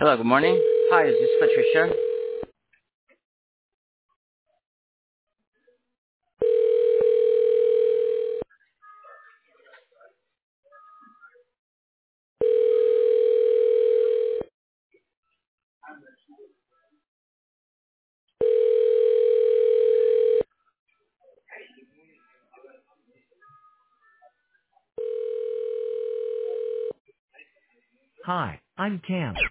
Hello, good morning. Hi, is this Patricia? Hi, I'm Cam.